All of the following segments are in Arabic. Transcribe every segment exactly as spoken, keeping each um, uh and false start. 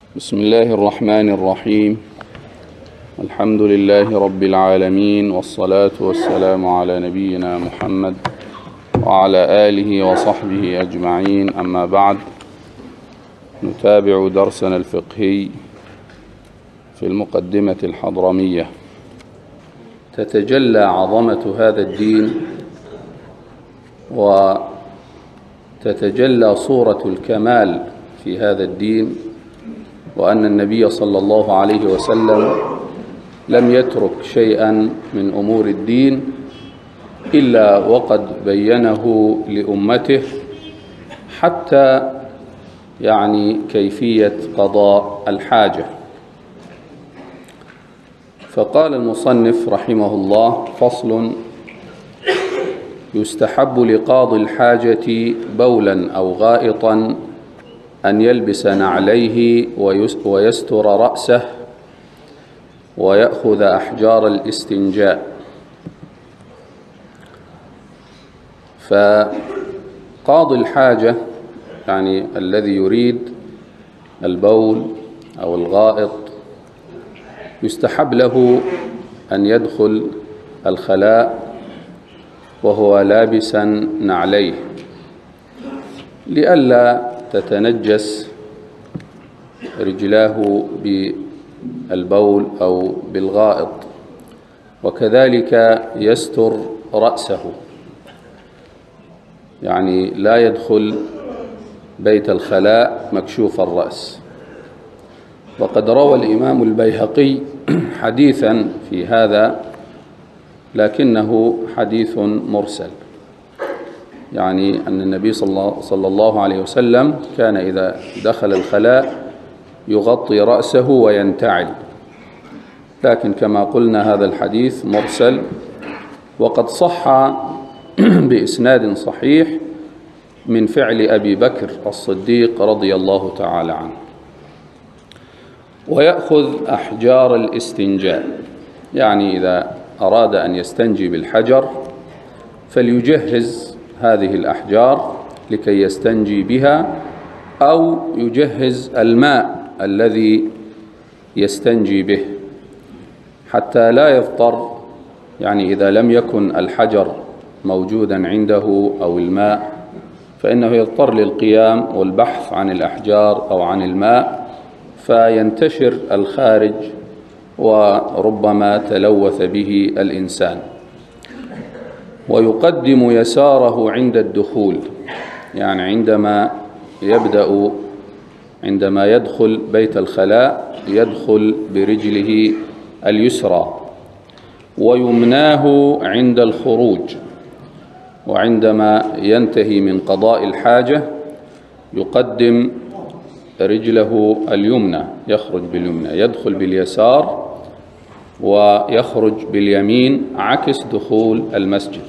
بسم الله الرحمن الرحيم. الحمد لله رب العالمين، والصلاة والسلام على نبينا محمد وعلى آله وصحبه أجمعين. أما بعد، نتابع درسنا الفقهي في المقدمة الحضرمية. تتجلى عظمة هذا الدين وتتجلى صورة الكمال في هذا الدين، وأن النبي صلى الله عليه وسلم لم يترك شيئا من أمور الدين إلا وقد بينه لأمته، حتى يعني كيفية قضاء الحاجة. فقال المصنف رحمه الله: فصل: يستحب لقاضي الحاجة بولا أو غائطا أن يلبس نعليه ويستر رأسه ويأخذ أحجار الاستنجاء. فقاضي الحاجة يعني الذي يريد البول أو الغائط يستحب له أن يدخل الخلاء وهو لابسا نعليه، لئلا تتنجس رجلاه بالبول أو بالغائط، وكذلك يستر رأسه، يعني لا يدخل بيت الخلاء مكشوف الرأس. وقد روى الإمام البيهقي حديثا في هذا، لكنه حديث مرسل، يعني أن النبي صلى الله عليه وسلم كان إذا دخل الخلاء يغطي رأسه وينتعل، لكن كما قلنا هذا الحديث مرسل، وقد صح بإسناد صحيح من فعل أبي بكر الصديق رضي الله تعالى عنه. ويأخذ أحجار الاستنجاء، يعني إذا أراد أن يستنجي بالحجر فليجهز هذه الأحجار لكي يستنجي بها، أو يجهز الماء الذي يستنجي به، حتى لا يضطر، يعني إذا لم يكن الحجر موجودا عنده أو الماء فإنه يضطر للقيام والبحث عن الأحجار أو عن الماء، فينتشر الخارج وربما تلوث به الإنسان. ويقدم يساره عند الدخول، يعني عندما يبدأ عندما يدخل بيت الخلاء يدخل برجله اليسرى، ويمناه عند الخروج، وعندما ينتهي من قضاء الحاجة يقدم رجله اليمنى، يخرج باليمنى، يدخل باليسار ويخرج باليمين، عكس دخول المسجد،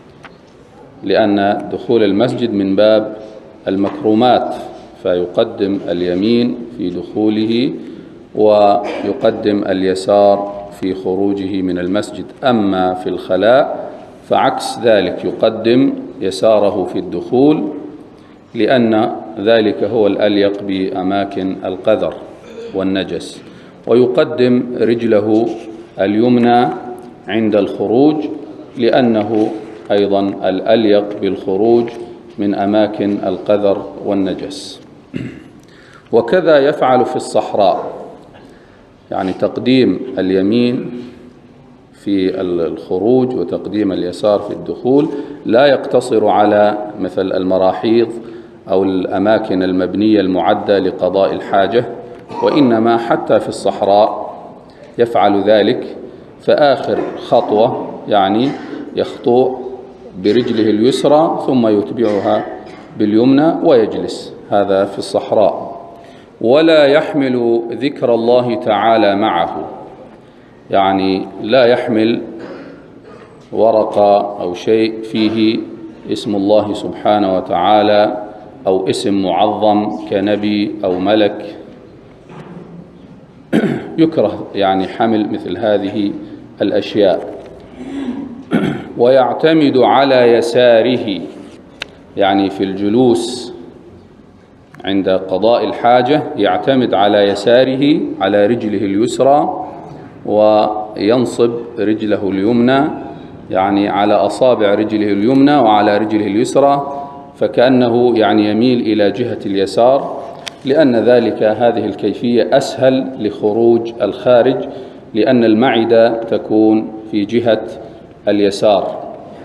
لأن دخول المسجد من باب المكرمات، فيقدم اليمين في دخوله ويقدم اليسار في خروجه من المسجد. أما في الخلاء فعكس ذلك، يقدم يساره في الدخول، لأن ذلك هو الأليق بأماكن القذر والنجس، ويقدم رجله اليمنى عند الخروج، لأنه أيضا الأليق بالخروج من أماكن القذر والنجس. وكذا يفعل في الصحراء، يعني تقديم اليمين في الخروج وتقديم اليسار في الدخول، لا يقتصر على مثل المراحيض أو الأماكن المبنية المعدة لقضاء الحاجة، وإنما حتى في الصحراء يفعل ذلك. فآخر خطوة يعني يخطو برجله اليسرى ثم يتبعها باليمنى ويجلس، هذا في الصحراء. ولا يحمل ذكر الله تعالى معه، يعني لا يحمل ورقة أو شيء فيه اسم الله سبحانه وتعالى أو اسم معظم كنبي أو ملك، يكره يعني حمل مثل هذه الأشياء. ويعتمد على يساره، يعني في الجلوس عند قضاء الحاجة يعتمد على يساره على رجله اليسرى وينصب رجله اليمنى يعني على أصابع رجله اليمنى وعلى رجله اليسرى، فكأنه يعني يميل إلى جهة اليسار، لأن ذلك هذه الكيفية أسهل لخروج الخارج، لأن المعدة تكون في جهة اليسار.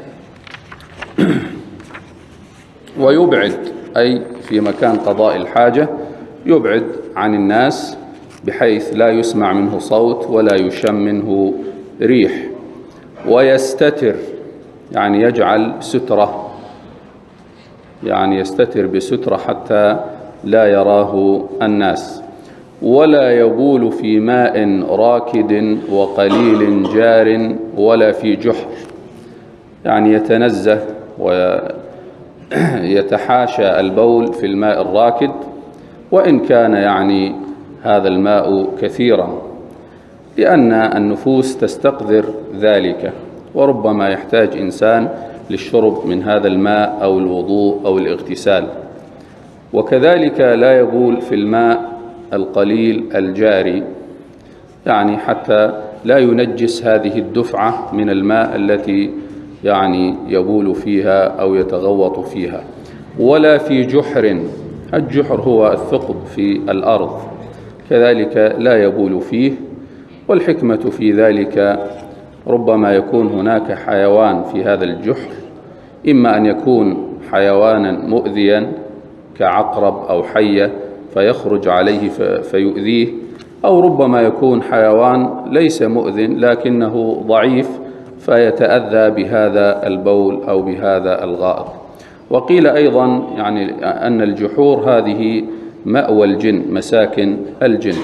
ويبعد أي في مكان قضاء الحاجة يبعد عن الناس بحيث لا يسمع منه صوت ولا يشم منه ريح. ويستتر يعني يجعل سترة، يعني يستتر بسترة حتى لا يراه الناس. ولا يبول في ماء راكد وقليل جار ولا في جحر، يعني يتنزه ويتحاشى البول في الماء الراكد وإن كان يعني هذا الماء كثيرا، لأن النفوس تستقذر ذلك، وربما يحتاج إنسان للشرب من هذا الماء أو الوضوء أو الاغتسال. وكذلك لا يبول في الماء القليل الجاري، يعني حتى لا ينجس هذه الدفعة من الماء التي يعني يبول فيها أو يتغوط فيها. ولا في جحر، الجحر هو الثقب في الأرض، كذلك لا يبول فيه. والحكمة في ذلك ربما يكون هناك حيوان في هذا الجحر، إما أن يكون حيوانا مؤذيا كعقرب أو حية فيخرج عليه فيؤذيه، أو ربما يكون حيوان ليس مؤذن لكنه ضعيف فيتأذى بهذا البول أو بهذا الغائط. وقيل أيضا يعني أن الجحور هذه مأوى الجن، مساكن الجن.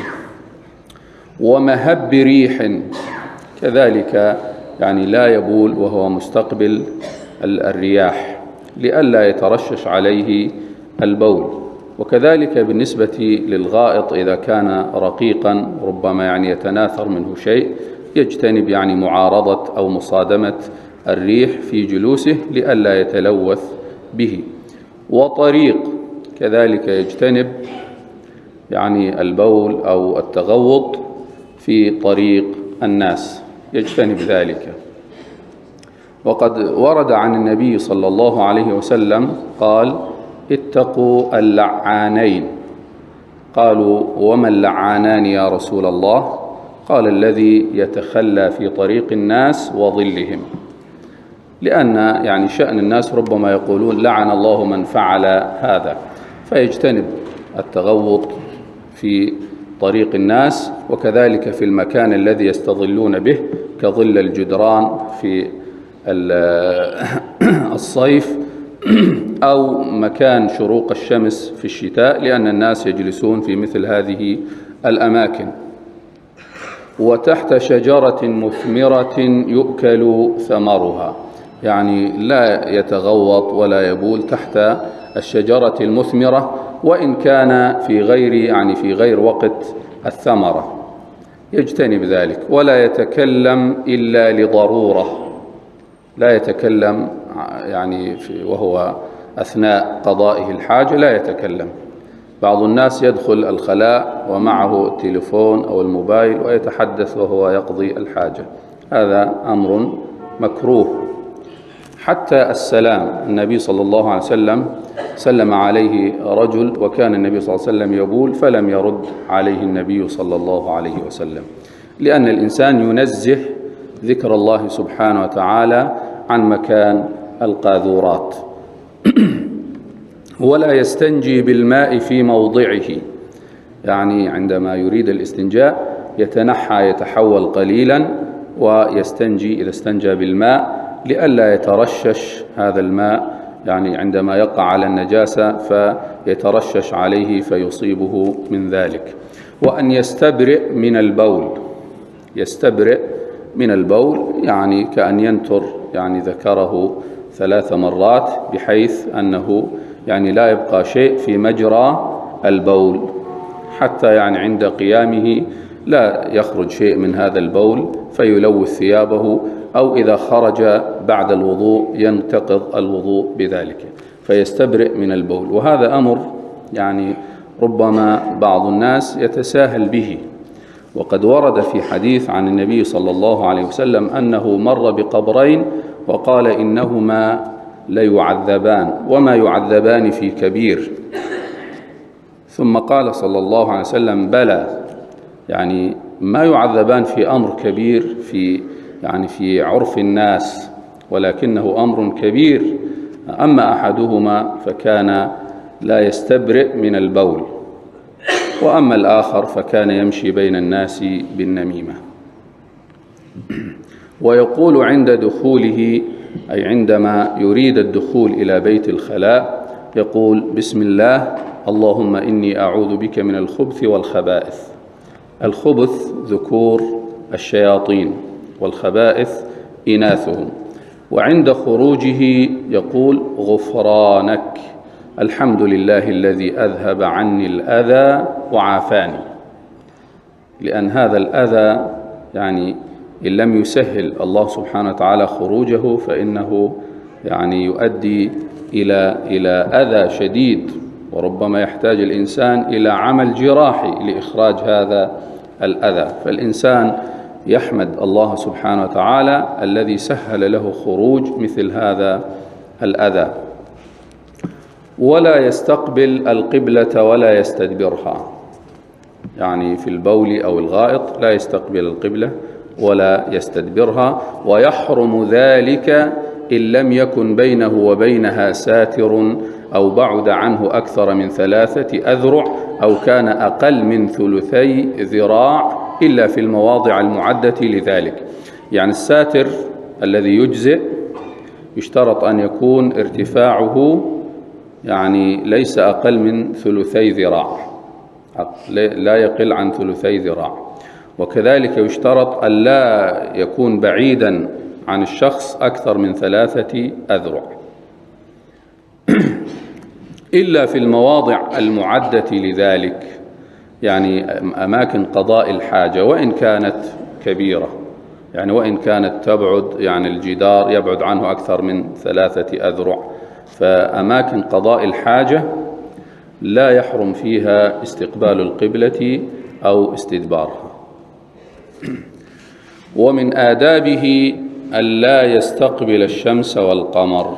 ومهب ريح، كذلك يعني لا يبول وهو مستقبل الرياح لئلا يترشش عليه البول. وكذلك بالنسبة للغائط إذا كان رقيقا ربما يعني يتناثر منه شيء، يجتنب يعني معارضة أو مصادمة الريح في جلوسه لئلا يتلوث به. وطريق، كذلك يجتنب يعني البول أو التغوط في طريق الناس، يجتنب ذلك. وقد ورد عن النبي صلى الله عليه وسلم قال: اتقوا اللعانين. قالوا: وما اللعانان يا رسول الله؟ قال: الذي يتخلى في طريق الناس وظلهم، لأن يعني شأن الناس ربما يقولون لعن الله من فعل هذا، فيجتنب التغوط في طريق الناس، وكذلك في المكان الذي يستظلون به كظل الجدران في الصيف أو مكان شروق الشمس في الشتاء، لأن الناس يجلسون في مثل هذه الأماكن. وتحت شجرة مثمرة يؤكل ثمرها، يعني لا يتغوط ولا يبول تحت الشجرة المثمرة وإن كان في غير يعني في غير وقت الثمرة، يجتنب ذلك. ولا يتكلم إلا لضرورة، لا يتكلم يعني وهو أثناء قضائه الحاجة لا يتكلم. بعض الناس يدخل الخلاء ومعه التليفون أو الموبايل ويتحدث وهو يقضي الحاجة، هذا أمر مكروه. حتى السلام، النبي صلى الله عليه وسلم سلم عليه رجل وكان النبي صلى الله عليه وسلم يبول فلم يرد عليه النبي صلى الله عليه وسلم، لأن الإنسان ينزه ذكر الله سبحانه وتعالى عن مكان القاذورات. ولا يستنجي بالماء في موضعه، يعني عندما يريد الاستنجاء يتنحى يتحول قليلا ويستنجي إذا استنجى بالماء لئلا يترشش هذا الماء، يعني عندما يقع على النجاسة فيترشش عليه فيصيبه من ذلك. وأن يستبرئ من البول، يستبرئ من البول يعني كأن ينتر يعني ذكره ثلاث مرات بحيث أنه يعني لا يبقى شيء في مجرى البول، حتى يعني عند قيامه لا يخرج شيء من هذا البول فيلوث ثيابه، أو إذا خرج بعد الوضوء ينتقض الوضوء بذلك، فيستبرئ من البول. وهذا أمر يعني ربما بعض الناس يتساهل به. وقد ورد في حديث عن النبي صلى الله عليه وسلم أنه مر بقبرين وقال إنهما ليعذبان وما يعذبان في كبير، ثم قال صلى الله عليه وسلم بلى، يعني ما يعذبان في أمر كبير في يعني في عرف الناس، ولكنه أمر كبير. أما أحدهما فكان لا يستبرئ من البول، وأما الآخر فكان يمشي بين الناس بالنميمة. ويقول عند دخوله، أي عندما يريد الدخول إلى بيت الخلاء، يقول بسم الله اللهم إني أعوذ بك من الخبث والخبائث. الخبث ذكور الشياطين والخبائث إناثهم. وعند خروجه يقول غفرانك، الحمد لله الذي أذهب عني الأذى وعافاني، لأن هذا الأذى يعني إن لم يسهل الله سبحانه وتعالى خروجه فإنه يعني يؤدي إلى إلى أذى شديد، وربما يحتاج الإنسان إلى عمل جراحي لإخراج هذا الأذى. فالإنسان يحمد الله سبحانه وتعالى الذي سهل له خروج مثل هذا الأذى. ولا يستقبل القبلة ولا يستدبرها، يعني في البول أو الغائط لا يستقبل القبلة ولا يستدبرها. ويحرم ذلك إن لم يكن بينه وبينها ساتر أو بعد عنه أكثر من ثلاثة أذرع أو كان أقل من ثلثي ذراع، إلا في المواضع المعدة لذلك. يعني الساتر الذي يجزئ يشترط أن يكون ارتفاعه يعني ليس أقل من ثلثي ذراع، لا يقل عن ثلثي ذراع. وكذلك يشترط أن لا يكون بعيدا عن الشخص أكثر من ثلاثة أذرع، إلا في المواضع المعدة لذلك، يعني أماكن قضاء الحاجة وإن كانت كبيرة، يعني وإن كانت تبعد، يعني الجدار يبعد عنه أكثر من ثلاثة أذرع، فأماكن قضاء الحاجة لا يحرم فيها استقبال القبلة أو استدبارها. ومن آدابه ألا يستقبل الشمس والقمر،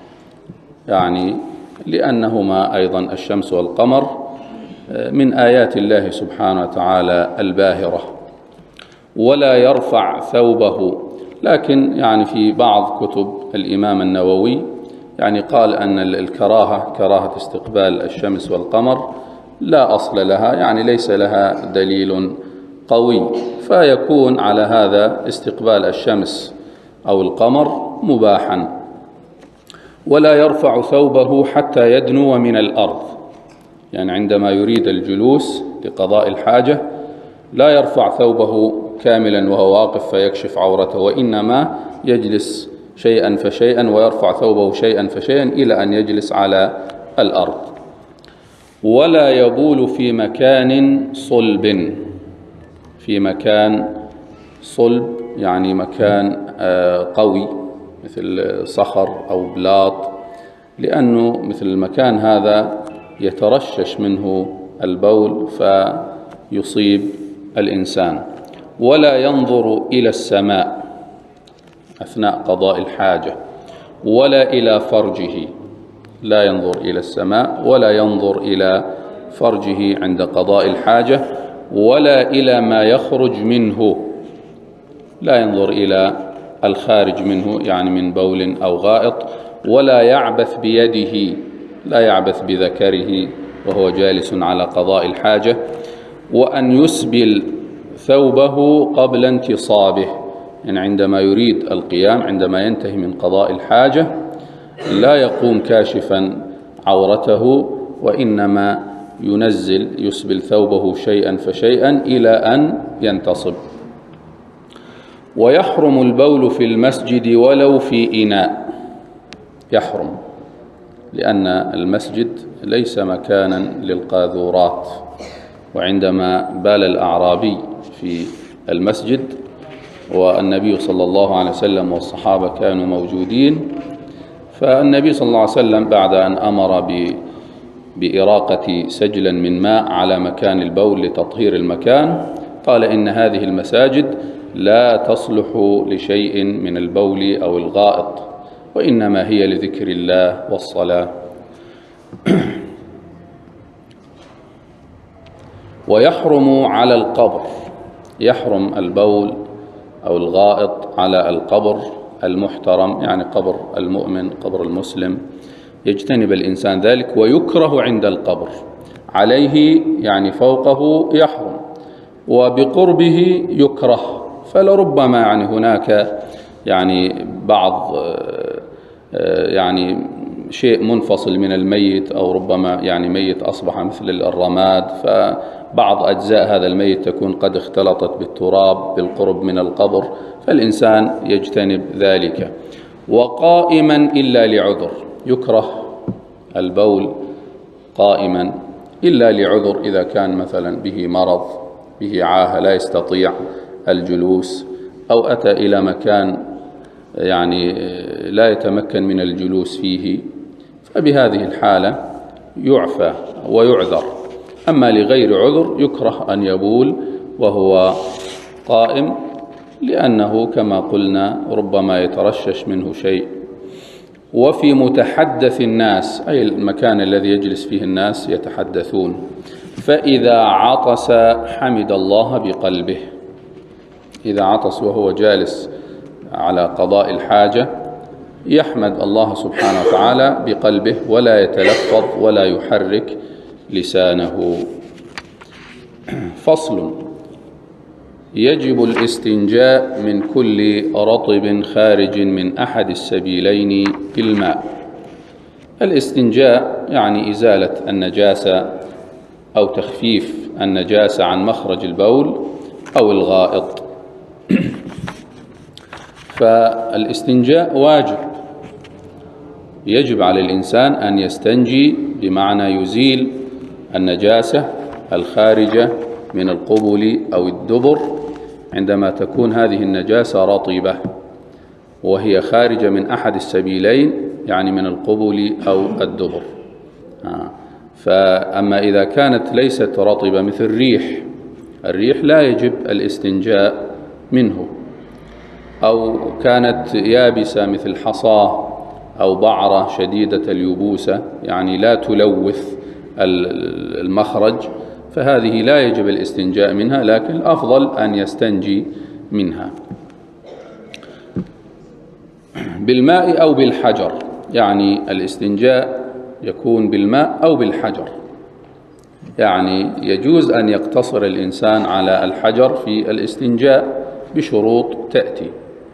يعني لأنهما أيضا الشمس والقمر من آيات الله سبحانه وتعالى الباهرة. ولا يرفع ثوبه، لكن يعني في بعض كتب الإمام النووي يعني قال أن الكراهة كراهة استقبال الشمس والقمر لا أصل لها، يعني ليس لها دليل قوي، فيكون على هذا استقبال الشمس أو القمر مباحا. ولا يرفع ثوبه حتى يدنو من الأرض، يعني عندما يريد الجلوس لقضاء الحاجة لا يرفع ثوبه كاملا وهو واقف فيكشف عورته، وإنما يجلس شيئا فشيئا ويرفع ثوبه شيئا فشيئا إلى أن يجلس على الأرض. ولا يبول في مكان صلب، في مكان صلب يعني مكان قوي مثل صخر أو بلاط، لأنه مثل المكان هذا يترشش منه البول فيصيب الإنسان. ولا ينظر إلى السماء أثناء قضاء الحاجة، ولا إلى فرجه، لا ينظر إلى السماء ولا ينظر إلى فرجه عند قضاء الحاجة، ولا إلى ما يخرج منه، لا ينظر إلى الخارج منه يعني من بول أو غائط. ولا يعبث بيده، لا يعبث بذكره وهو جالس على قضاء الحاجة. وأن يسبل ثوبه قبل انتصابه، يعني عندما يريد القيام عندما ينتهي من قضاء الحاجة لا يقوم كاشفا عورته، وإنما ينزل يسبل ثوبه شيئا فشيئا إلى أن ينتصب. ويحرم البول في المسجد ولو في إناء، يحرم، لأن المسجد ليس مكانا للقاذورات. وعندما بال الأعرابي في المسجد والنبي صلى الله عليه وسلم والصحابة كانوا موجودين، فالنبي صلى الله عليه وسلم بعد أن أمر بإراقة سجلا من ماء على مكان البول لتطهير المكان، قال إن هذه المساجد لا تصلح لشيء من البول أو الغائط، وإنما هي لذكر الله والصلاة. ويحرم على القبر، يحرم البول أو الغائط على القبر المحترم، يعني قبر المؤمن، قبر المسلم، يجتنب الإنسان ذلك. ويكره عند القبر، عليه يعني فوقه يحرم، وبقربه يكره. فلربما يعني هناك يعني بعض يعني شيء منفصل من الميت، أو ربما يعني ميت أصبح مثل الرماد، فبعض أجزاء هذا الميت تكون قد اختلطت بالتراب بالقرب من القبر، فالإنسان يجتنب ذلك. وقائما إلا لعذر، يكره البول قائما إلا لعذر، إذا كان مثلا به مرض، به عاهة لا يستطيع الجلوس، أو أتى إلى مكان يعني لا يتمكن من الجلوس فيه، فبهذه الحالة يعفى ويعذر. أما لغير عذر يكره أن يبول وهو قائم، لأنه كما قلنا ربما يترشش منه شيء. وفي متحدث الناس، أي المكان الذي يجلس فيه الناس يتحدثون، فإذا عطس حمد الله بقلبه، إذا عطس وهو جالس على قضاء الحاجة يحمد الله سبحانه وتعالى بقلبه، ولا يتلفظ ولا يحرك لسانه. فصل: يجب الاستنجاء من كل رطب خارج من أحد السبيلين بالماء. الاستنجاء يعني إزالة النجاسة أو تخفيف النجاسة عن مخرج البول أو الغائط. فالاستنجاء واجب، يجب على الإنسان أن يستنجي، بمعنى يزيل النجاسة الخارجة من القبل أو الدبر عندما تكون هذه النجاسة رطبة وهي خارجة من أحد السبيلين، يعني من القبل أو الدبر. فأما إذا كانت ليست رطبة مثل الريح، الريح لا يجب الاستنجاء منه، أو كانت يابسة مثل حصاة أو بعرة شديدة اليبوسة، يعني لا تلوث المخرج، فهذه لا يجب الاستنجاء منها، لكن الأفضل أن يستنجي منها. بالماء أو بالحجر، يعني الاستنجاء يكون بالماء أو بالحجر، يعني يجوز أن يقتصر الإنسان على الحجر في الاستنجاء بشروط تأتي.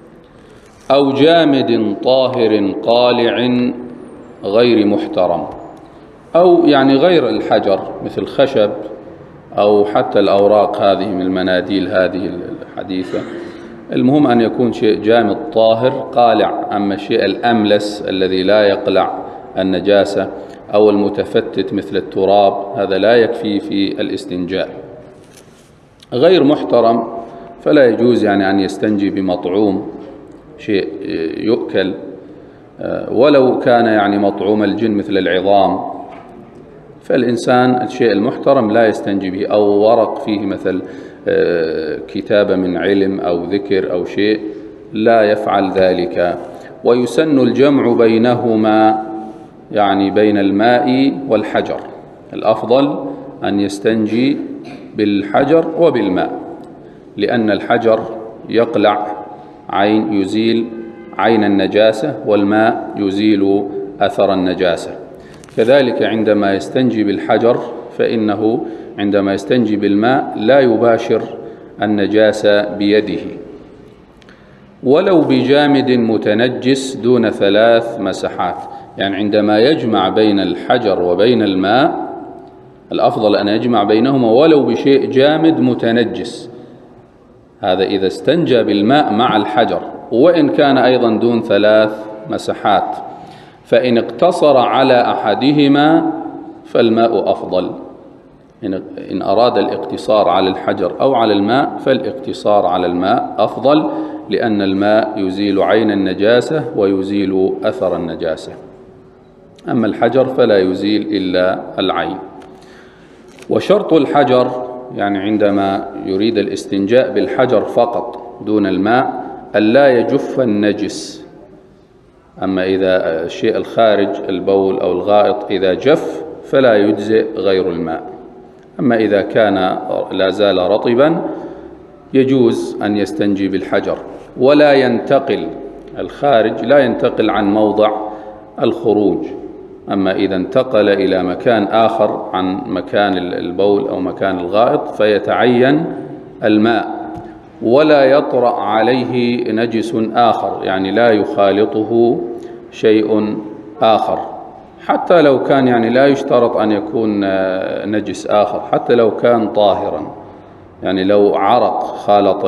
أو جامد طاهر قالع غير محترم، أو يعني غير الحجر مثل خشب أو حتى الأوراق هذه من المناديل هذه الحديثة. المهم أن يكون شيء جامد طاهر قالع. أما الشيء الأملس الذي لا يقلع النجاسة أو المتفتت مثل التراب هذا لا يكفي في الاستنجاء. غير محترم فلا يجوز يعني أن يستنجي بمطعوم، شيء يؤكل، ولو كان يعني مطعوم الجن مثل العظام، فالإنسان الشيء المحترم لا يستنجي به، أو ورق فيه مثل كتابة من علم أو ذكر أو شيء، لا يفعل ذلك. ويسن الجمع بينهما، يعني بين الماء والحجر، الأفضل أن يستنجي بالحجر وبالماء، لأن الحجر يقلع عين، يزيل عين النجاسة، والماء يزيل أثر النجاسة. كذلك عندما يستنجي بالحجر فإنه عندما يستنجي بالماء لا يباشر النجاسة بيده. ولو بجامد متنجس دون ثلاث مسحات، يعني عندما يجمع بين الحجر وبين الماء الأفضل أن يجمع بينهما ولو بشيء جامد متنجس، هذا إذا استنجى بالماء مع الحجر، وإن كان أيضا دون ثلاث مسحات. فإن اقتصر على أحدهما فالماء أفضل، إن أراد الاقتصار على الحجر أو على الماء فالاقتصار على الماء أفضل، لأن الماء يزيل عين النجاسة ويزيل أثر النجاسة. أما الحجر فلا يزيل إلا العين. وشرط الحجر يعني عندما يريد الاستنجاء بالحجر فقط دون الماء ألا يجف النجس. أما إذا الشيء الخارج البول أو الغائط إذا جف فلا يجزئ غير الماء. أما إذا كان لا زال رطبا يجوز أن يستنجي بالحجر، ولا ينتقل الخارج لا ينتقل عن موضع الخروج. أما إذا انتقل إلى مكان آخر عن مكان البول أو مكان الغائط فيتعين الماء، ولا يطرأ عليه نجس آخر، يعني لا يخالطه شيء آخر، حتى لو كان يعني لا يشترط أن يكون نجس آخر، حتى لو كان طاهرا، يعني لو عرق خالط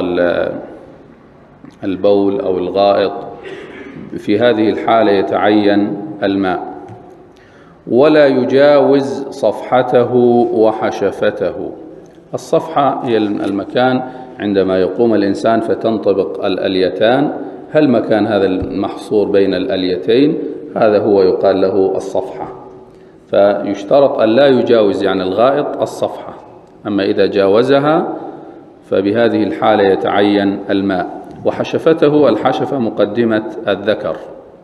البول أو الغائط في هذه الحالة يتعين الماء. ولا يجاوز صفحته وحشفته. الصفحة هي المكان عندما يقوم الإنسان فتنطبق الأليتان، هل مكان هذا المحصور بين الأليتين هذا هو يقال له الصفحة، فيشترط أن لا يجاوز يعني الغائط الصفحة. أما إذا جاوزها فبهذه الحالة يتعين الماء. وحشفته الحشفة مقدمة الذكر.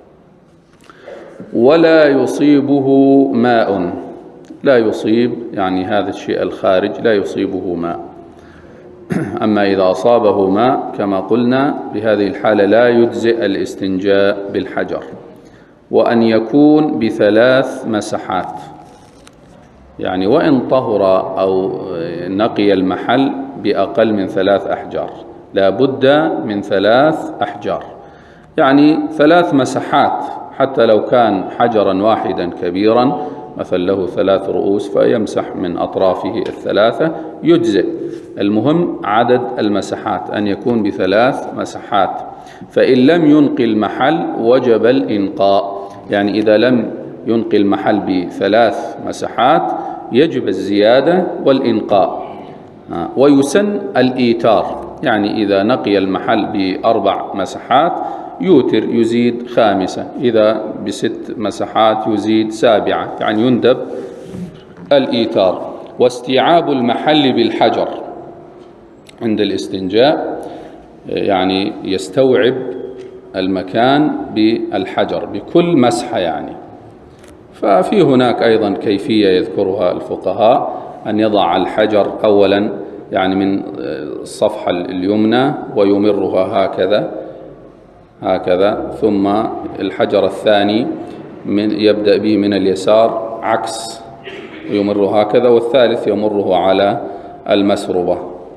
ولا يصيبه ماء، لا يصيب يعني هذا الشيء الخارج لا يصيبه ماء. أما إذا أصابه ماء كما قلنا بهذه الحالة لا يجزئ الاستنجاء بالحجر. وأن يكون بثلاث مسحات، يعني وإن طهر أو نقي المحل بأقل من ثلاث أحجار، لا بد من ثلاث أحجار، يعني ثلاث مسحات. حتى لو كان حجرا واحدا كبيرا مثل له ثلاث رؤوس فيمسح من أطرافه الثلاثة يجزئ. المهم عدد المسحات أن يكون بثلاث مسحات. فإن لم ينقي المحل وجب الإنقاء، يعني إذا لم ينقي المحل بثلاث مسحات يجب الزيادة والإنقاء. ويسن الإيتار، يعني إذا نقي المحل بأربع مسحات يوتر يزيد خامسة، إذا بست مسحات يزيد سابعة، يعني يندب الإيتار. واستيعاب المحل بالحجر عند الاستنجاء، يعني يستوعب المكان بالحجر بكل مسحة يعني. ففي هناك أيضا كيفية يذكرها الفقهاء، أن يضع الحجر أولا يعني من الصفحة اليمنى ويمرها هكذا هكذا، ثم الحجر الثاني من يبدأ به من اليسار عكس يمره هكذا، والثالث يمره على المسربة.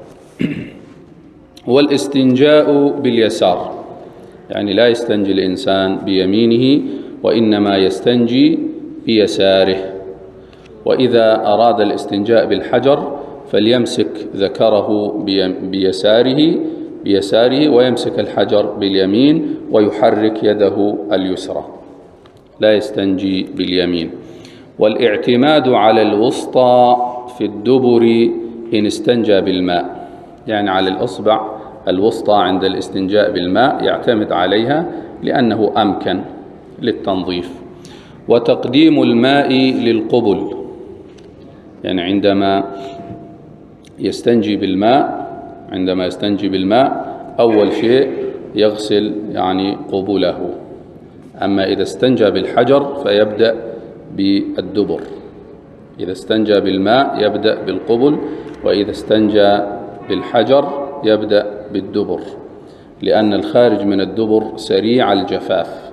والاستنجاء باليسار، يعني لا يستنجي الإنسان بيمينه وإنما يستنجي بيساره. وإذا أراد الاستنجاء بالحجر فليمسك ذكره بيساره بيساره ويمسك الحجر باليمين ويحرك يده اليسرى، لا يستنجي باليمين. والاعتماد على الوسطى في الدبر إن استنجى بالماء، يعني على الأصبع الوسطى عند الاستنجاء بالماء يعتمد عليها لأنه أمكن للتنظيف. وتقديم الماء للقبل، يعني عندما يستنجي بالماء عندما يستنجي بالماء أول شيء يغسل يعني قبله. أما إذا استنجى بالحجر فيبدأ بالدبر. إذا استنجى بالماء يبدأ بالقبل، وإذا استنجى بالحجر يبدأ بالدبر، لأن الخارج من الدبر سريع الجفاف.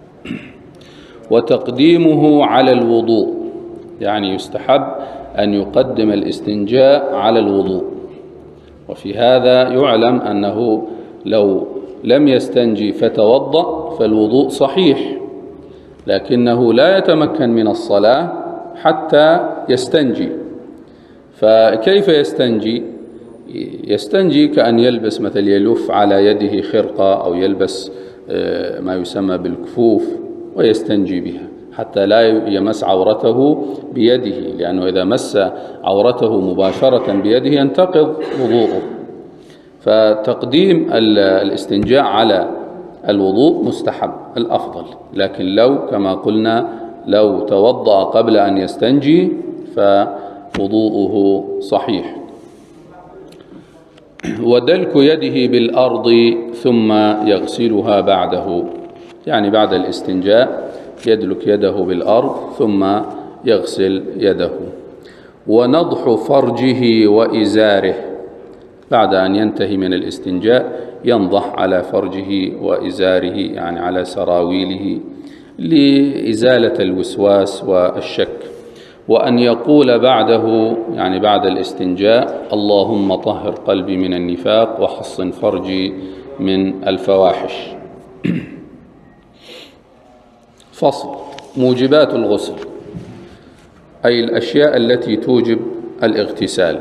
وتقديمه على الوضوء، يعني يستحب أن يقدم الاستنجاء على الوضوء. وفي هذا يعلم أنه لو لم يستنجي فتوضأ فالوضوء صحيح، لكنه لا يتمكن من الصلاة حتى يستنجي. فكيف يستنجي؟ يستنجي كأن يلبس مثل يلف على يده خرقة أو يلبس ما يسمى بالكفوف ويستنجي بها حتى لا يمس عورته بيده، لأنه إذا مس عورته مباشرة بيده ينتقض وضوءه. فتقديم الاستنجاء على الوضوء مستحب الأفضل، لكن لو كما قلنا لو توضأ قبل أن يستنجي فوضوءه صحيح. ودلك يده بالأرض ثم يغسلها بعده، يعني بعد الاستنجاء يدلك يده بالأرض ثم يغسل يده. ونضح فرجه وإزاره، بعد أن ينتهي من الاستنجاء ينضح على فرجه وإزاره، يعني على سراويله، لإزالة الوسواس والشك. وأن يقول بعده، يعني بعد الاستنجاء: اللهم طهر قلبي من النفاق وحصن فرجي من الفواحش. فصل: موجبات الغسل، أي الأشياء التي توجب الاغتسال.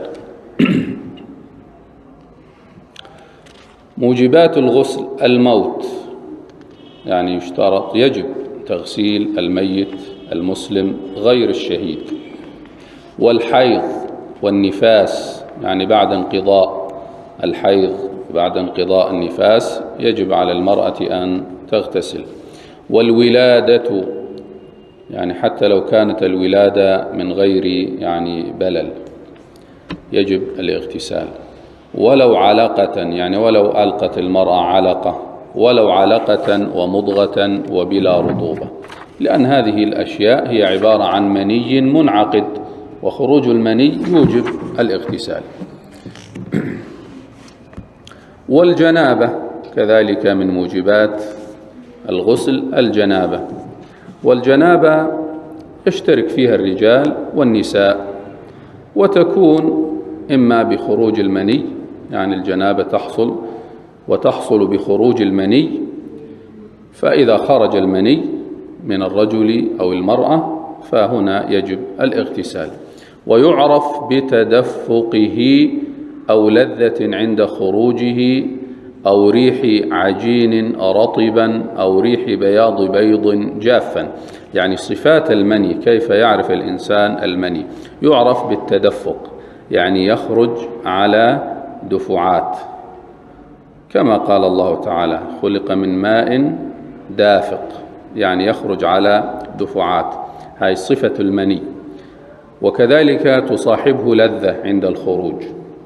موجبات الغسل: الموت، يعني يشترط يجب تغسيل الميت المسلم غير الشهيد. والحيض والنفاس، يعني بعد انقضاء الحيض بعد انقضاء النفاس يجب على المرأة أن تغتسل. والولادة، يعني حتى لو كانت الولادة من غير يعني بلل يجب الاغتسال. ولو علقة، يعني ولو ألقت المرأة علقة، ولو علقة ومضغة وبلا رطوبة، لأن هذه الأشياء هي عبارة عن مني منعقد، وخروج المني يوجب الاغتسال. والجنابة كذلك من موجبات الغسل الجنابة، والجنابة يشترك فيها الرجال والنساء، وتكون إما بخروج المني، يعني الجنابة تحصل وتحصل بخروج المني، فإذا خرج المني من الرجل أو المرأة فهنا يجب الاغتسال. ويعرف بتدفقه أو لذة عند خروجه، أو ريح عجين رطبا، أو ريح بياض بيض جافا. يعني صفات المني، كيف يعرف الإنسان المني؟ يعرف بالتدفق، يعني يخرج على دفعات، كما قال الله تعالى: خلق من ماء دافق، يعني يخرج على دفعات، هاي صفة المني. وكذلك تصاحبه لذة عند الخروج.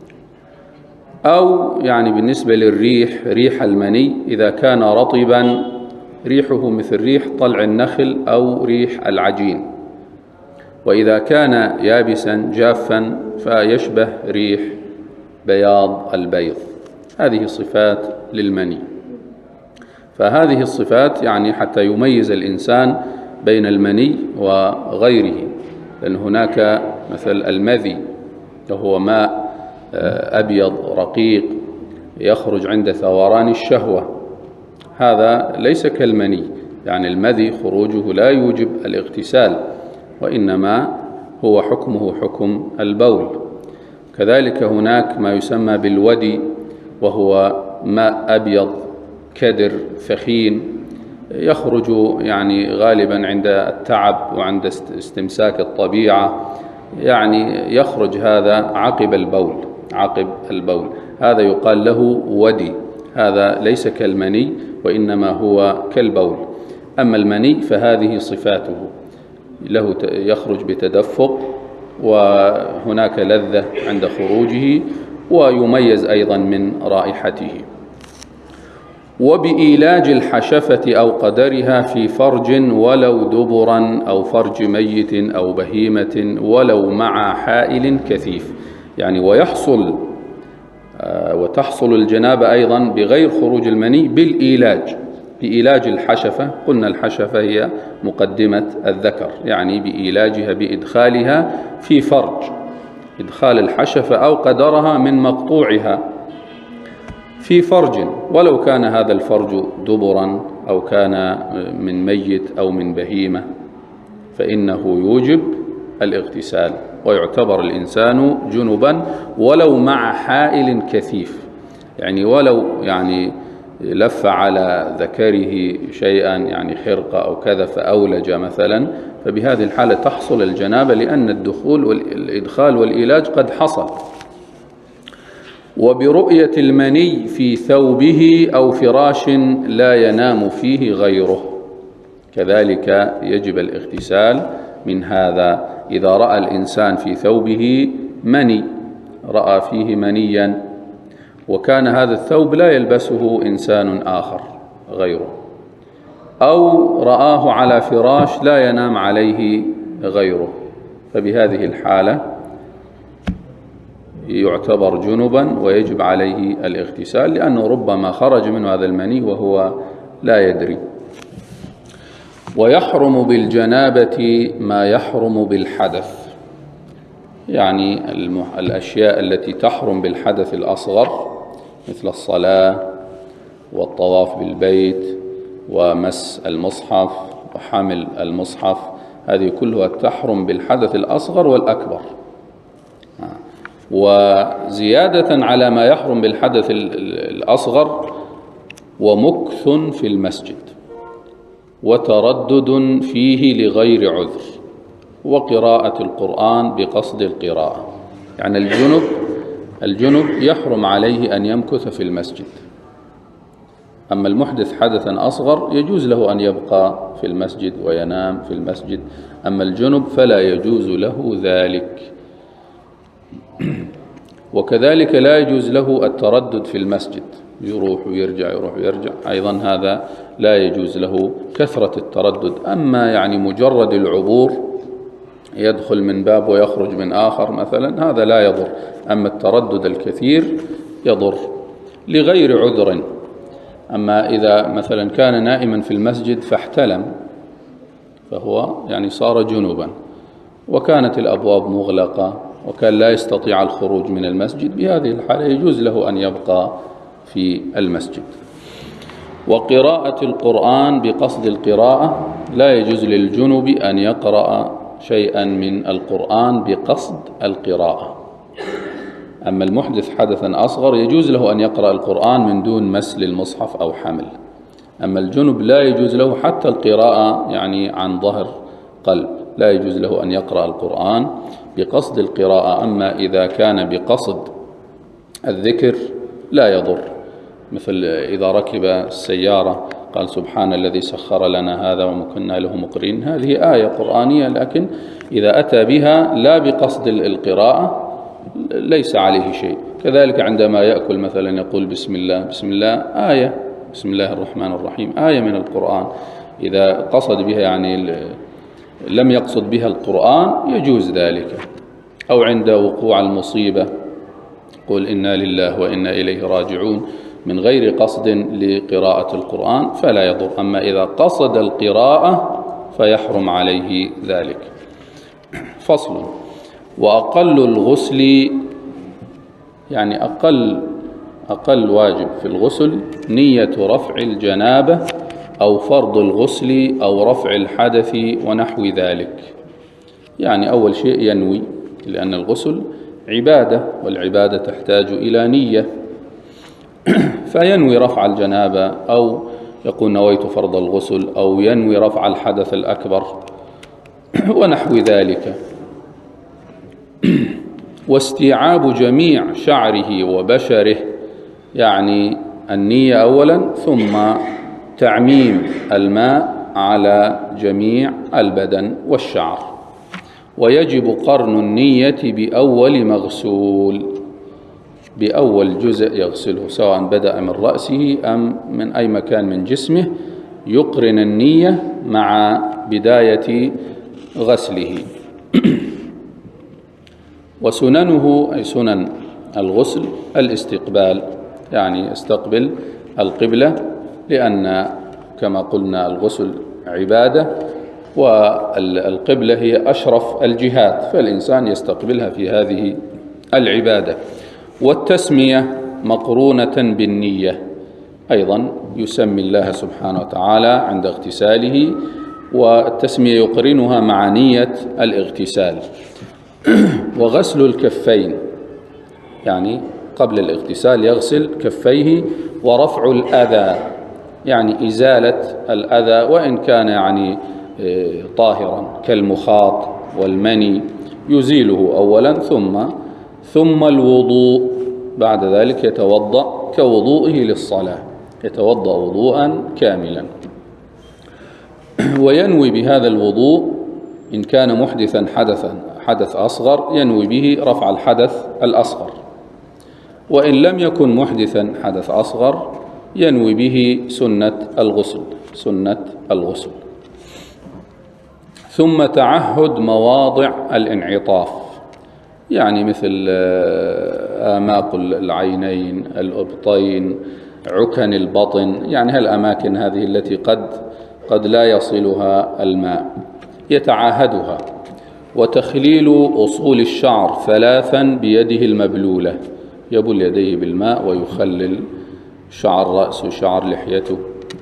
أو يعني بالنسبة للريح، ريح المني إذا كان رطبا ريحه مثل ريح طلع النخل أو ريح العجين، وإذا كان يابسا جافا فيشبه ريح بياض البيض. هذه صفات للمني. فهذه الصفات يعني حتى يميز الإنسان بين المني وغيره، لأن هناك مثل المذي وهو ماء أبيض رقيق يخرج عند ثوران الشهوة، هذا ليس كالمني، يعني المذي خروجه لا يوجب الاغتسال، وإنما هو حكمه حكم البول. كذلك هناك ما يسمى بالودي، وهو ماء أبيض كدر ثخين يخرج يعني غالبا عند التعب وعند استمساك الطبيعة، يعني يخرج هذا عقب البول عقب البول هذا يقال له ودي. هذا ليس كالمني وإنما هو كالبول. أما المني فهذه صفاته، له يخرج بتدفق، وهناك لذة عند خروجه، ويميز أيضا من رائحته. وبإيلاج الحشفة أو قدرها في فرج ولو دبرا أو فرج ميت أو بهيمة ولو مع حائل كثيف، يعني ويحصل وتحصل الجنابة أيضا بغير خروج المني بالإيلاج، بإيلاج الحشفة. قلنا الحشفة هي مقدمة الذكر، يعني بإيلاجها بإدخالها في فرج، إدخال الحشفة أو قدرها من مقطوعها في فرج، ولو كان هذا الفرج دبرا أو كان من ميت أو من بهيمة، فإنه يوجب الاغتسال ويعتبر الإنسان جنبا ولو مع حائل كثيف، يعني ولو يعني لف على ذكره شيئا، يعني خرقة أو كذا فأولج مثلا، فبهذه الحالة تحصل الجنابة، لأن الدخول والإدخال والإيلاج قد حصل. وبرؤية المني في ثوبه أو فراش لا ينام فيه غيره، كذلك يجب الاغتسال من هذا. إذا رأى الإنسان في ثوبه مني، رأى فيه منيا، وكان هذا الثوب لا يلبسه إنسان آخر غيره، أو رآه على فراش لا ينام عليه غيره، فبهذه الحالة يعتبر جنبا ويجب عليه الاغتسال، لأنه ربما خرج منه هذا المني وهو لا يدري. ويحرم بالجنابة ما يحرم بالحدث، يعني الأشياء التي تحرم بالحدث الأصغر مثل الصلاة والطواف بالبيت ومس المصحف وحمل المصحف، هذه كلها تحرم بالحدث الأصغر والأكبر. وزيادة على ما يحرم بالحدث الأصغر ومكث في المسجد وتردد فيه لغير عذر وقراءة القرآن بقصد القراءة. يعني الجنب الجنب يحرم عليه أن يمكث في المسجد، أما المحدث حدثا أصغر يجوز له أن يبقى في المسجد وينام في المسجد، أما الجنب فلا يجوز له ذلك. وكذلك لا يجوز له التردد في المسجد، يروح ويرجع يروح ويرجع، أيضا هذا لا يجوز له كثرة التردد. أما يعني مجرد العبور، يدخل من باب ويخرج من آخر مثلا، هذا لا يضر، أما التردد الكثير يضر لغير عذر. أما إذا مثلا كان نائما في المسجد فاحتلم، فهو يعني صار جنوبا، وكانت الأبواب مغلقة وكان لا يستطيع الخروج من المسجد، بهذه الحالة يجوز له أن يبقى في المسجد. وقراءة القرآن بقصد القراءة، لا يجوز للجنب أن يقرأ شيئا من القرآن بقصد القراءة. أما المحدث حدثا أصغر يجوز له أن يقرأ القرآن من دون مس للمصحف أو حمل، أما الجنب لا يجوز له حتى القراءة يعني عن ظهر قلب، لا يجوز له أن يقرأ القرآن بقصد القراءة. أما إذا كان بقصد الذكر لا يضر، مثل إذا ركب السيارة قال سبحان الذي سخر لنا هذا وما كنا له مقرين، هذه آية قرآنية، لكن إذا أتى بها لا بقصد القراءة ليس عليه شيء. كذلك عندما يأكل مثلا يقول بسم الله، بسم الله آية، بسم الله الرحمن الرحيم آية من القرآن، إذا قصد بها يعني لم يقصد بها القرآن يجوز ذلك. أو عند وقوع المصيبة قل إنا لله وإنا إليه راجعون من غير قصد لقراءة القرآن فلا يضر، أما إذا قصد القراءة فيحرم عليه ذلك. فصل. وأقل الغسل، يعني أقل أقل واجب في الغسل نية رفع الجنابة أو فرض الغسل أو رفع الحدث ونحو ذلك. يعني أول شيء ينوي، لأن الغسل عبادة والعبادة تحتاج إلى نية، فينوي رفع الجنابة أو يقول نويت فرض الغسل أو ينوي رفع الحدث الأكبر ونحو ذلك. واستيعاب جميع شعره وبشره، يعني النية أولا ثم تعميم الماء على جميع البدن والشعر. ويجب قرن النية بأول مغسول، بأول جزء يغسله سواء بدأ من رأسه أم من أي مكان من جسمه، يقرن النية مع بداية غسله. وسننه أي سنن الغسل الاستقبال، يعني يستقبل القبلة، لأن كما قلنا الغسل عبادة والقبلة هي أشرف الجهات، فالإنسان يستقبلها في هذه العبادة. والتسمية مقرونة بالنية، أيضا يسمي الله سبحانه وتعالى عند اغتساله، والتسمية يقرنها مع نية الاغتسال. وغسل الكفين، يعني قبل الاغتسال يغسل كفيه. ورفع الأذى، يعني إزالة الأذى وإن كان يعني طاهرا كالمخاط والمني، يزيله أولا ثم ثم الوضوء، بعد ذلك يتوضأ كوضوئه للصلاة، يتوضأ وضوءا كاملا. وينوي بهذا الوضوء إن كان محدثا حدثا حدث أصغر ينوي به رفع الحدث الأصغر، وإن لم يكن محدثا حدث أصغر ينوي به سنة الغسل سنة الغسل. ثم تعهد مواضع الانعطاف، يعني مثل آماق العينين، الأبطين، عكن البطن، يعني هالأماكن هذه التي قد قد لا يصلها الماء يتعاهدها. وتخليل أصول الشعر ثلاثا بيده المبلولة، يبل يديه بالماء ويخلل شعر رأسه شعر لحيته.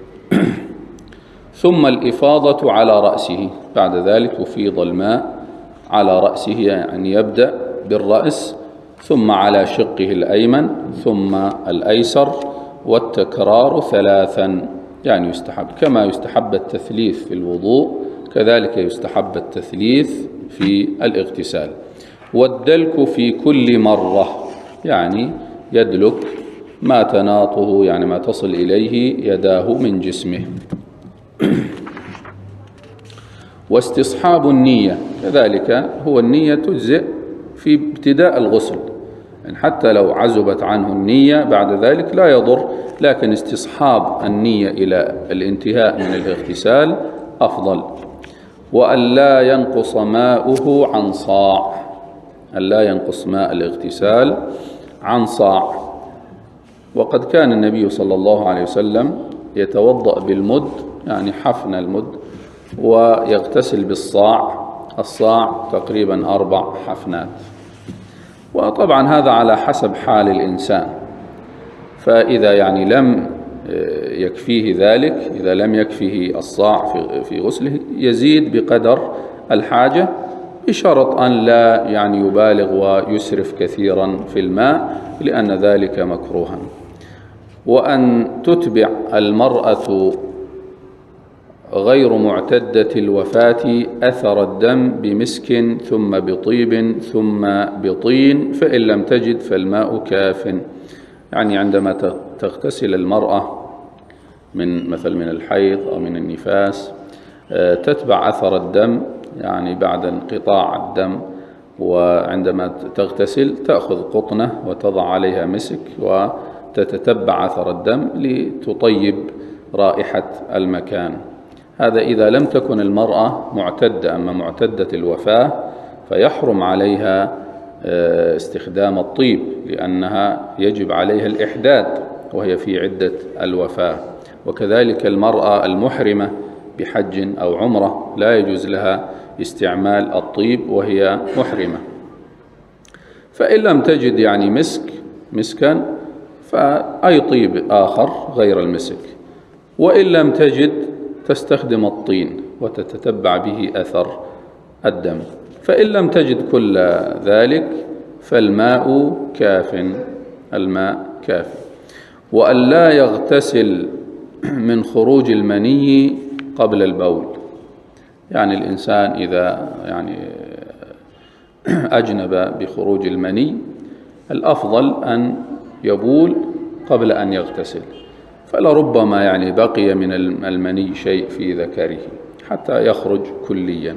ثم الإفاضة على رأسه، بعد ذلك يفيض الماء على رأسه، يعني يبدأ بالرأس ثم على شقه الأيمن ثم الأيسر، والتكرار ثلاثا، يعني يستحب كما يستحب التثليث في الوضوء كذلك يستحب التثليث في الاغتسال. والدلك في كل مرة، يعني يدلك ما تناطه، يعني ما تصل إليه يداه من جسمه. واستصحاب النية كذلك، هو النية تجزئ في ابتداء الغسل، يعني حتى لو عزبت عنه النية بعد ذلك لا يضر، لكن استصحاب النية إلى الانتهاء من الاغتسال أفضل. وأن لا ينقص ماؤه عن صاع، أن لا ينقص ماء الاغتسال عن صاع. وقد كان النبي صلى الله عليه وسلم يتوضأ بالمد، يعني حفن المد، ويغتسل بالصاع، الصاع تقريبا أربع حفنات. وطبعا هذا على حسب حال الإنسان، فإذا يعني لم يكفيه ذلك، إذا لم يكفيه الصاع في غسله يزيد بقدر الحاجة، بشرط أن لا يعني يبالغ ويسرف كثيرا في الماء، لأن ذلك مكروها. وأن تتبع المرأة غير معتدة الوفاة أثر الدم بمسك ثم بطيب ثم بطين، فإن لم تجد فالماء كاف. يعني عندما تغتسل المرأة من مثل من الحيض أو من النفاس تتبع أثر الدم، يعني بعد انقطاع الدم، وعندما تغتسل تأخذ قطنة وتضع عليها مسك وتتتبع أثر الدم لتطيب رائحة المكان. هذا إذا لم تكن المرأة معتدة. أما معتدة الوفاة فيحرم عليها استخدام الطيب، لأنها يجب عليها الإحداد وهي في عدة الوفاة. وكذلك المرأة المحرمة بحج أو عمرة لا يجوز لها استعمال الطيب وهي محرمة. فإن لم تجد يعني مسك مسكا فأي طيب آخر غير المسك، وإن لم تجد تستخدم الطين وتتتبع به أثر الدم. فإن لم تجد كل ذلك فالماء كاف، الماء كاف. وأن لا يغتسل من خروج المني قبل البول، يعني الإنسان إذا يعني أجنب بخروج المني الأفضل أن يبول قبل أن يغتسل، فلربما يعني بقي من المني شيء في ذكره حتى يخرج كليا.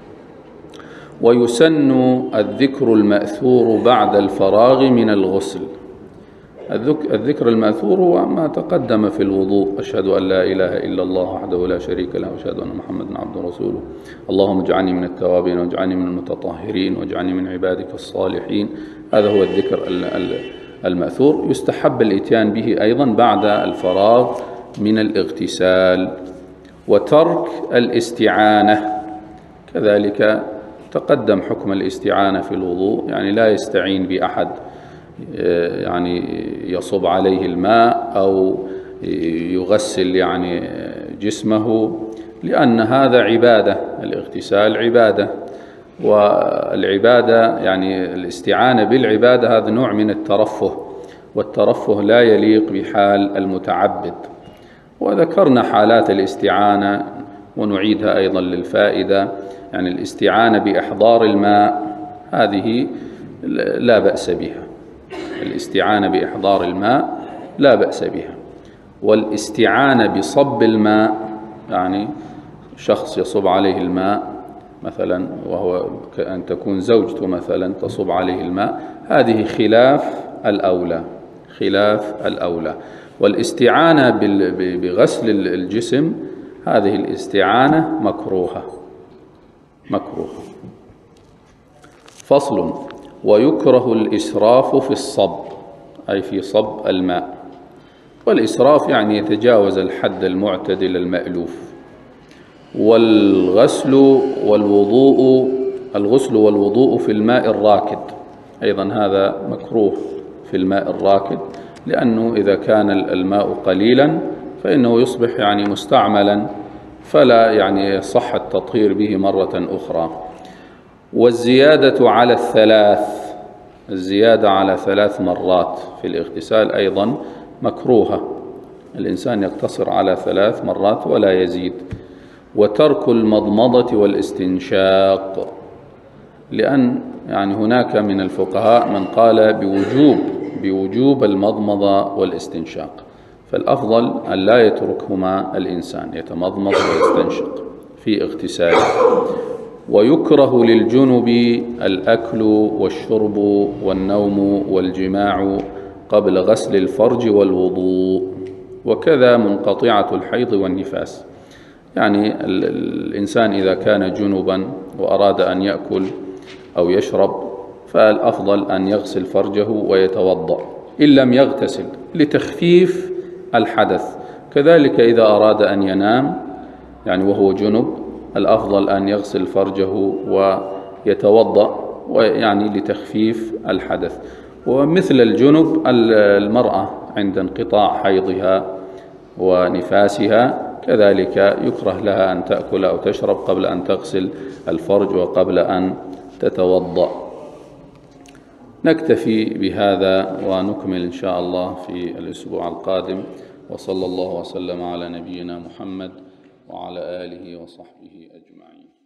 ويسن الذكر المأثور بعد الفراغ من الغسل. الذكر المأثور هو ما تقدم في الوضوء: أشهد أن لا إله إلا الله وحده لا شريك له وأشهد أن محمدا عبده ورسوله، اللهم اجعلني من التوابين واجعلني من المتطهرين واجعلني من عبادك الصالحين. هذا هو الذكر المأثور. يستحب الإتيان به أيضا بعد الفراغ من الاغتسال. وترك الاستعانة كذلك تقدم حكم الاستعانة في الوضوء، يعني لا يستعين بأحد يعني يصب عليه الماء أو يغسل يعني جسمه، لأن هذا عبادة، الاغتسال عبادة، والعبادة يعني الاستعانة بالعبادة هذا نوع من الترفه، والترفه لا يليق بحال المتعبد. وذكرنا حالات الاستعانة ونعيدها أيضا للفائدة. يعني الاستعانة بإحضار الماء هذه لا بأس بها، الاستعانة بإحضار الماء لا بأس بها. والاستعانة بصب الماء، يعني شخص يصب عليه الماء مثلا، وهو أن تكون زوجته مثلا تصب عليه الماء، هذه خلاف الأولى، خلاف الأولى. والاستعانة بغسل الجسم، هذه الاستعانة مكروهة، مكروهة. فصل: ويكره الإسراف في الصب، أي في صب الماء. والإسراف يعني يتجاوز الحد المعتدل المألوف. والغسل والوضوء، الغسل والوضوء في الماء الراكد أيضا هذا مكروه في الماء الراكد، لأنه إذا كان الماء قليلا فإنه يصبح يعني مستعملا، فلا يعني صح التطهير به مرة أخرى. والزيادة على الثلاث، الزيادة على ثلاث مرات في الاغتسال أيضا مكروهة، الإنسان يقتصر على ثلاث مرات ولا يزيد. وترك المضمضة والاستنشاق، لأن يعني هناك من الفقهاء من قال بوجوب بوجوب المضمضة والاستنشاق، فالأفضل أن لا يتركهما الإنسان، يتمضمض ويستنشق في اغتساله. ويكره للجنب الأكل والشرب والنوم والجماع قبل غسل الفرج والوضوء، وكذا منقطعة الحيض والنفاس. يعني الإنسان إذا كان جنبا وأراد أن يأكل أو يشرب فالأفضل أن يغسل فرجه ويتوضأ إن لم يغتسل لتخفيف الحدث. كذلك إذا أراد أن ينام يعني وهو جنب، الأفضل أن يغسل فرجه ويتوضأ، ويعني لتخفيف الحدث. ومثل الجنب المرأة عند انقطاع حيضها ونفاسها كذلك يكره لها أن تأكل أو تشرب قبل أن تغسل الفرج وقبل أن تتوضأ. نكتفي بهذا ونكمل إن شاء الله في الأسبوع القادم، وصلى الله وسلم على نبينا محمد وعلى آله وصحبه أجمعين.